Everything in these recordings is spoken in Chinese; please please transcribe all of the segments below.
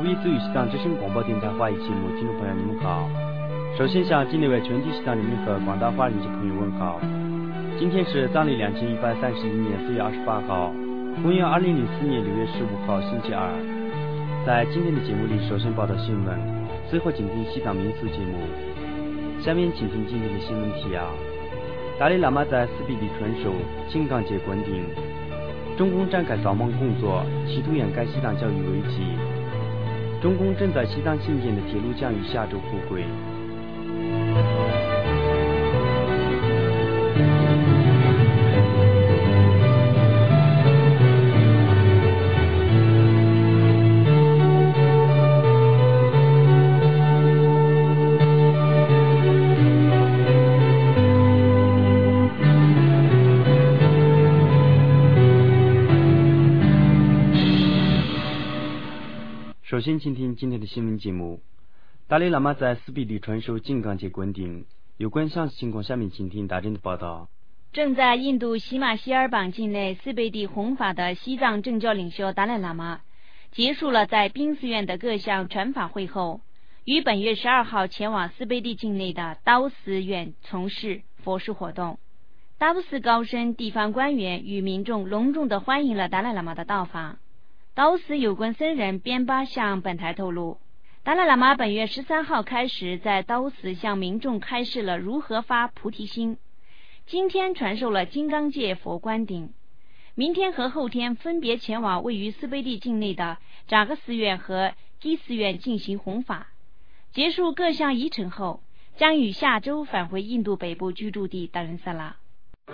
威最与西藏之声广播电台华语节目，听众朋友你们好。首先向境内外全体西藏人民和广大华人及朋友问好。今天是藏历2131年4月28号，公元2004年6月15号，星期二。在今天的节目里，首先报道新闻，随后请听西藏民俗节目。下面请听今天的新闻提要：达赖喇嘛在斯比地传授金刚界观顶，中共展开扫盲工作，企图掩盖西藏教育危机。中共正在西藏新建的铁路将于下周复轨。首先请听今天的新闻节目。达赖喇嘛在斯比地传授金刚界观顶，有关详细情况下面请听大真的报道。 正在印度喜马希尔邦境内斯贝地弘法的西藏政教领袖达赖喇嘛结束了在宾寺院的各项传法会后，于本月12号前往斯贝地境内的刀寺院从事佛事活动。刀寺高僧地方官员与民众隆重地欢迎了达赖喇嘛的到访。刀寺有关僧人边巴向本台透露，达赖喇嘛本月13号开始在刀寺向民众开示了如何发菩提心，今天传授了金刚界佛观顶，明天和后天分别前往位于斯贝地境内的扎格寺院和基寺院进行弘法。结束各项仪程后，将于下周返回印度北部居住地达仁萨拉。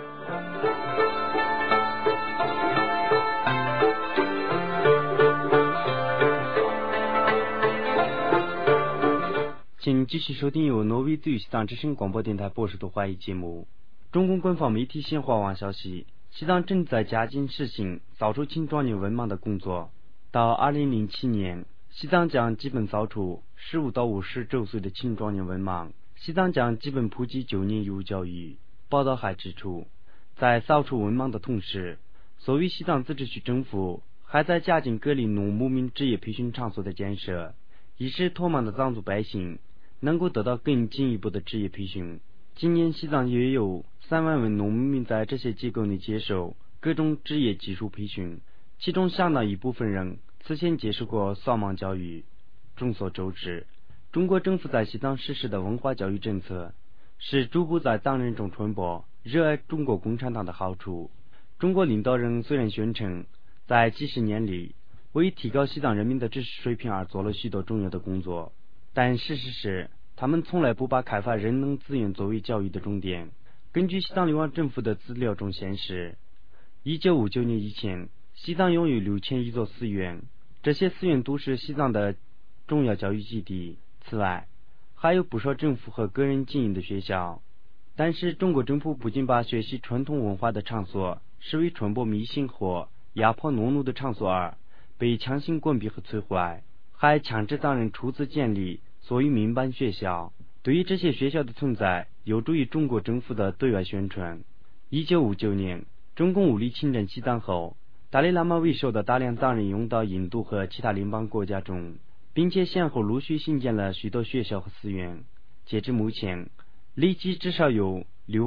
请继续收听由挪威最与西藏之声广播电台播出的华语节目。中共官方媒体新华网消息，西藏正在加紧实行扫除青壮年文盲的工作。到2007年，西藏将基本扫除15到50周岁的青壮年文盲，西藏将基本普及9年义务教育。报道还指出，在扫除文盲的同时，所谓西藏自治区政府还在加紧各类农牧民职业培训场所的建设，以使脱盲的藏族百姓能够得到更进一步的职业培训。今年西藏约有3万名农牧民在这些机构内接受各种职业技术培训，其中相当一部分人此前接受过扫盲教育。众所周知，中国政府在西藏实施的文化教育政策是逐步在藏人中传播热爱中国共产党的好处。中国领导人虽然宣称在几十年里为提高西藏人民的知识水平而做了许多重要的工作，但事实是他们从来不把开发人能资源作为教育的重点。根据西藏流亡政府的资料中显示，1959年以前，西藏拥有6100座寺院，这些寺院都是西藏的重要教育基地。此外，还有不少政府和个人经营的学校。但是中国政府不仅把学习传统文化的场所视为传播迷信或压迫农奴的场所而被强行关闭和摧毁，还强制藏人出资建立所谓民办学校。对于这些学校的存在，有助于中国政府的对外宣传。1959年，中共武力侵占西藏后，达赖喇嘛为首的大量藏人涌到印度和其他邻邦国家中，并且先后陆续兴建了许多学校和寺院。截至目前，累计至少有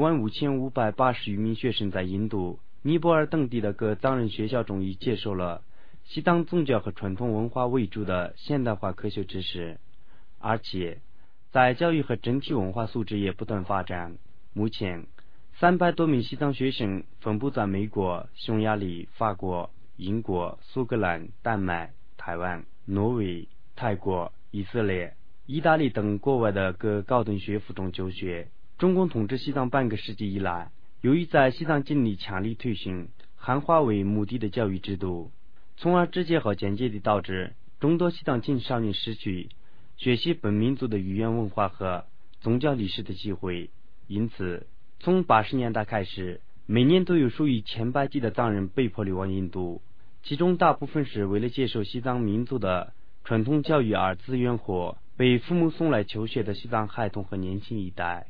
65580余名学生在印度、尼泊尔等地的各藏人学校中已接受了西藏宗教和传统文化为主的现代化科学知识，而且在教育和整体文化素质也不断发展。目前300多名西藏学生分布在美国、匈牙利、法国、英国、苏格兰、丹麦、台湾、挪威、泰国、以色列、意大利等国外的各高等学府中就学。中共统治西藏半个世纪以来，由于在西藏尽力强力推行汉化为目的的教育制度，从而直接和间接地导致众多西藏青少年失去学习本民族的语言文化和宗教历史的机会。因此，从80年代开始，每年都有数以千百计的藏人被迫流亡印度，其中大部分是为了接受西藏民族的传统教育而自愿或被父母送来求学的西藏孩童和年轻一代。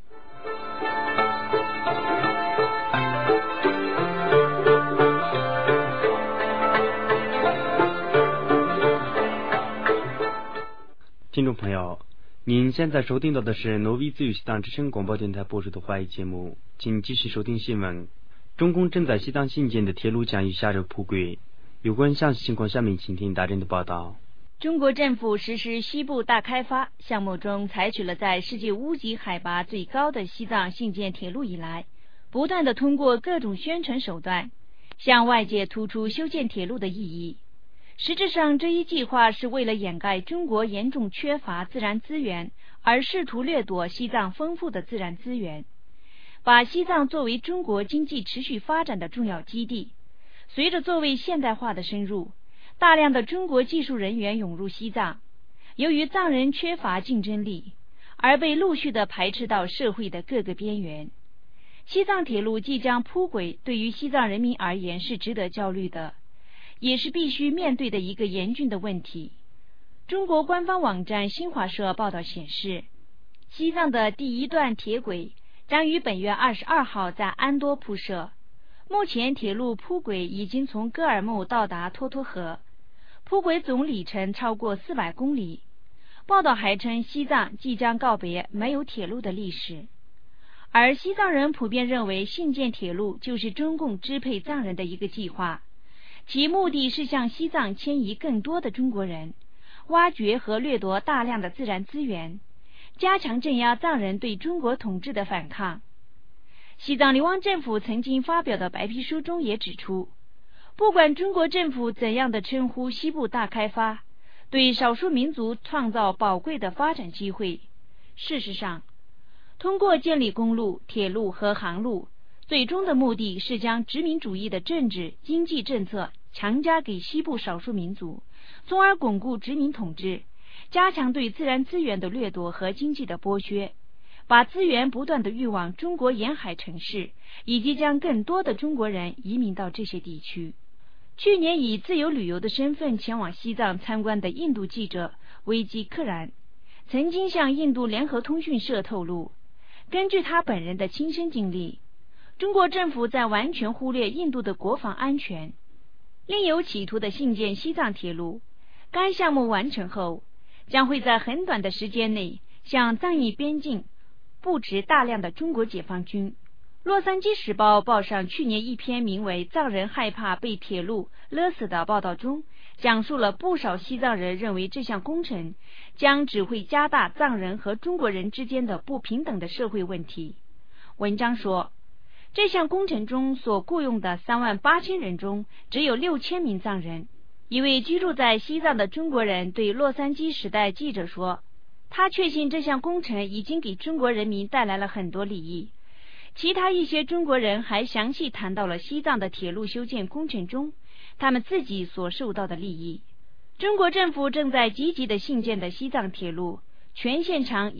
众朋友，您现在收听到的是挪威自由西藏之声广播电台播出的华语节目，请继续收听新闻。中共正在西藏新建的铁路将于下周铺轨，有关详细情况，下面请听大人的报道。 中国政府实施西部大开发项目中，采取了在世界屋脊海拔最高的西藏兴建铁路以来，不断地通过各种宣传手段，向外界突出修建铁路的意义。实质上，这一计划是为了掩盖中国严重缺乏自然资源，而试图掠夺西藏丰富的自然资源，把西藏作为中国经济持续发展的重要基地。随着作为现代化的深入，大量的中国技术人员涌入西藏，由于藏人缺乏竞争力，而被陆续地排斥到社会的各个边缘。西藏铁路即将铺轨，对于西藏人民而言是值得焦虑的，也是必须面对的一个严峻的问题。中国官方网站新华社报道显示，西藏的第一段铁轨将于本月22号在安多铺设。目前铁路铺轨已经从格尔木到达托托河，铺轨总里程超过400公里。报道还称，西藏即将告别没有铁路的历史。而西藏人普遍认为，兴建铁路就是中共支配藏人的一个计划，其目的是向西藏迁移更多的中国人，挖掘和掠夺大量的自然资源，加强镇压藏人对中国统治的反抗。西藏流亡政府曾经发表的白皮书中也指出，不管中国政府怎样的称呼西部大开发，对少数民族创造宝贵的发展机会。事实上，通过建立公路、铁路和航路，最终的目的是将殖民主义的政治、经济政策强加给西部少数民族，从而巩固殖民统治，加强对自然资源的掠夺和经济的剥削，把资源不断地运往中国沿海城市，以及将更多的中国人移民到这些地区。去年以自由旅游的身份前往西藏参观的印度记者维基克然，曾经向印度联合通讯社透露，根据他本人的亲身经历，中国政府在完全忽略印度的国防安全，另有企图的兴建西藏铁路。该项目完成后，将会在很短的时间内向藏印边境布置大量的中国解放军。洛杉矶时报报上去年一篇名为《藏人害怕被铁路勒死》的报道中，讲述了不少西藏人认为这项工程将只会加大藏人和中国人之间的不平等的社会问题。文章说，这项工程中所雇佣的38000人中，只有6000名藏人。一位居住在西藏的中国人对洛杉矶时代记者说，他确信这项工程已经给中国人民带来了很多利益。其他一些中国人还详细谈到了西藏的铁路修建工程中他们自己所受到的利益。中国政府正在积极地兴建的西藏铁路，全线长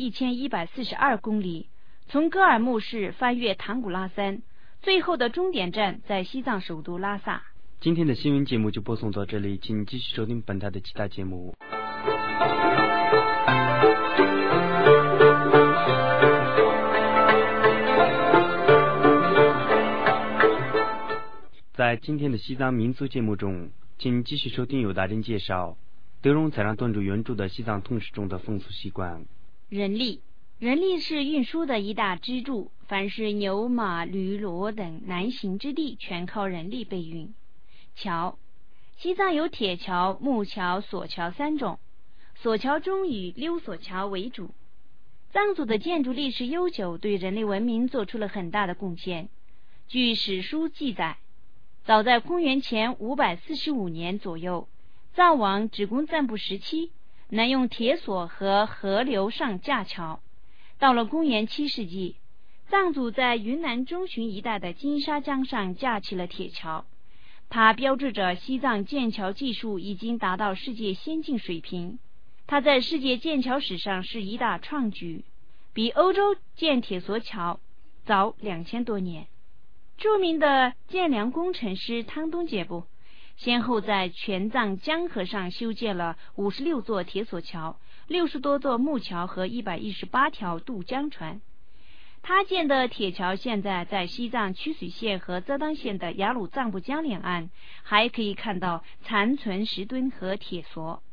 1142公里，从格尔木市翻越唐古拉山，最后的终点站在西藏首都拉萨。 今天的新闻节目就播送到这里，请继续收听本台的其他节目。在今天的西藏民俗节目中，请继续收听由大人介绍德荣才让顿住原著的西藏通史中的风俗习惯。 人力是运输的一大支柱，凡是牛马驴骡等难行之地，全靠人力备运。桥，西藏有铁桥、木桥、索桥3种，索桥中以溜索桥为主。藏族的建筑历史悠久，对人类文明做出了很大的贡献。据史书记载，早在公元前545年左右，藏王只供赞布时期能用铁索和河流上架桥。到了公元7世纪，藏族在云南中旬一带的金沙江上架起了铁桥，它标志着西藏建桥技术已经达到世界先进水平。它在世界建桥史上是一大创举，比欧洲建铁索桥早2000多年。著名的建梁工程师汤东杰布先后在全藏江河上修建了56座铁索桥、60多座木桥和118条渡江船。他建的铁桥现在在西藏曲水县和遮当县的雅鲁藏布江两岸还可以看到残存石墩和铁索。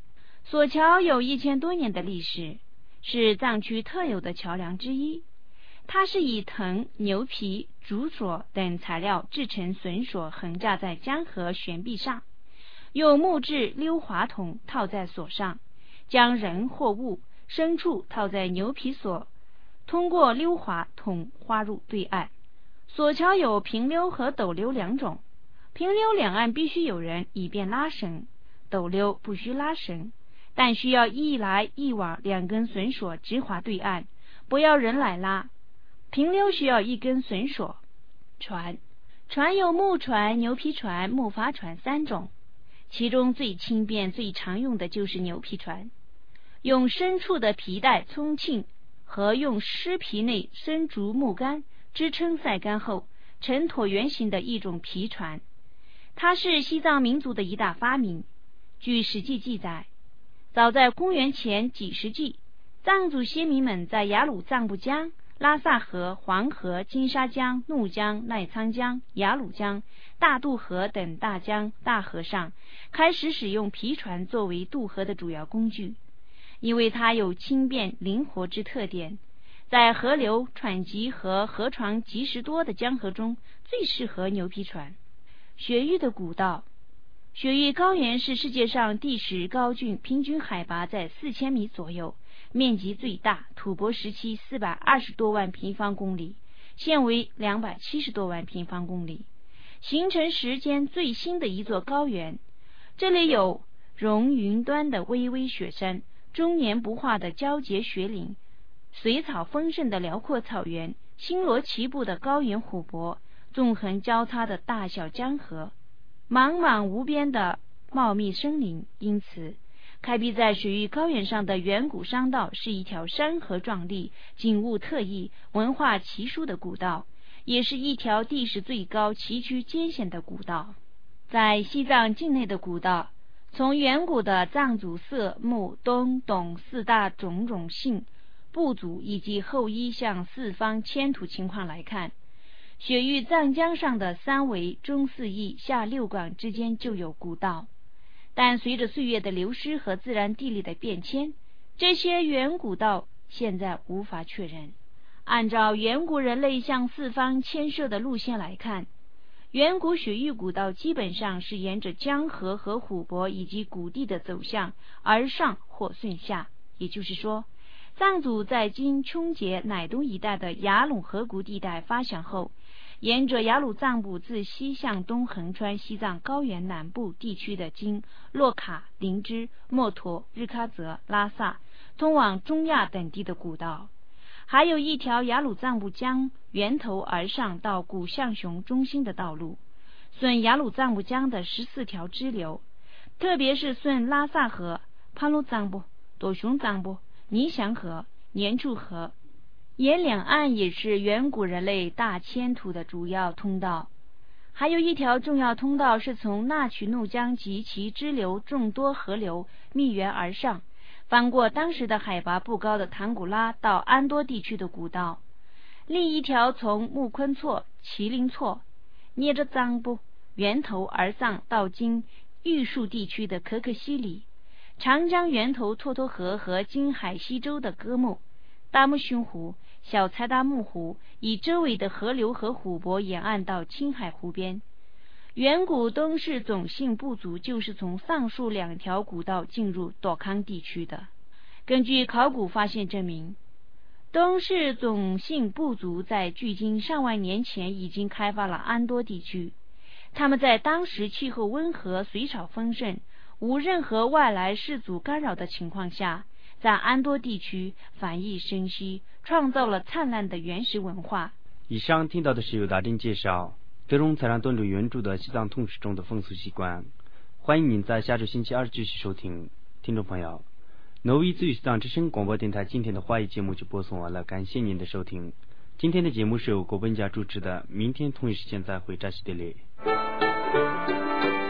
索桥有1000多年的历史，是藏区特有的桥梁之一。它是以藤、牛皮、竹索等材料制成绳索，横架在江河悬壁上，用木质溜滑筒套在索上，将人或物、牲畜套在牛皮索，通过溜滑筒滑入对岸。索桥有平溜和陡溜2种，平溜两岸必须有人以便拉绳，陡溜不需拉绳，但需要一来一往2根绳索直滑对岸，不要人来拉。平溜需要1根绳索。船有木船、牛皮船、木筏船3种，其中最轻便最常用的就是牛皮船，用牲畜的皮带充气和用狮皮内生竹木杆支撑晒干后呈椭圆形的一种皮船。它是西藏民族的一大发明。据史记记载，早在公元前几世纪，藏族先民们在雅鲁藏布江、拉萨河、黄河、金沙江、怒江、奈沧江、雅鲁江、大渡河等大江大河上开始使用皮船作为渡河的主要工具。因为它有轻便灵活之特点，在河流湍急和河床及时多的江河中最适合牛皮船。雪域的古道。雪域高原是世界上第10高峻，平均海拔在4000米左右，面积最大，土薄时期420多万平方公里，现为270多万平方公里，形成时间最新的一座高原。这里有融云端的巍巍雪山，终年不化的交节雪岭，水草丰盛的辽阔草原，星罗棋布的高原湖泊，纵横交叉的大小江河，茫茫无边的茂密森林。因此开辟在雪域高原上的远古商道是一条山河壮丽、景物特异、文化奇殊的古道，也是一条地势最高、崎岖艰险的古道。在西藏境内的古道，从远古的藏族色、目、东、董4大种姓部族以及后依向4方迁徙情况来看，雪域藏江上的3维、中4邑、下6广之间就有古道，但随着岁月的流失和自然地理的变迁，这些远古道现在无法确认。按照远古人类向4方迁涉的路线来看，远古雪域古道基本上是沿着江河和湖泊以及谷地的走向而上或顺下，也就是说，藏族在今琼结乃东一带的雅鲁河谷地带发祥后，沿着雅鲁藏布自西向东横穿西藏高原南部地区的经洛卡、林芝、墨脱、日喀则、拉萨，通往中亚等地的古道。还有一条雅鲁藏布江源头而上到古象雄中心的道路，顺雅鲁藏布江的14条支流，特别是顺拉萨河、潘鲁藏布、多雄藏布、尼祥河、年处河，沿两岸也是远古人类大迁徙的主要通道。还有一条重要通道是从纳曲怒江及其支流众多河流密源而上，翻过当时的海拔不高的唐古拉到安多地区的古道。另一条从木昆措、麒麟措、捏着藏布源头而上到经玉树地区的可可西里，长江源头沱沱河和金海西州的哥木、大木逊湖、小柴达木湖，以周围的河流和湖泊沿岸到青海湖边。远古东氏种姓部族就是从上述2条古道进入朵康地区的。根据考古发现证明，东氏种姓部族在距今上万年前已经开发了安多地区。他们在当时气候温和、水草丰盛、无任何外来氏族干扰的情况下，在安多地区繁衍生息，创造了灿烂的原始文化。 以上听到的是由大珍介绍德荣才让顿主原著的西藏通史中的风俗习惯。欢迎您在下周星期2继续收听。听众朋友，挪威自由西藏之声广播电台今天的华语节目就播送完了，感谢您的收听。今天的节目是由郭本家主持的，明天同一时间再会，扎西德勒。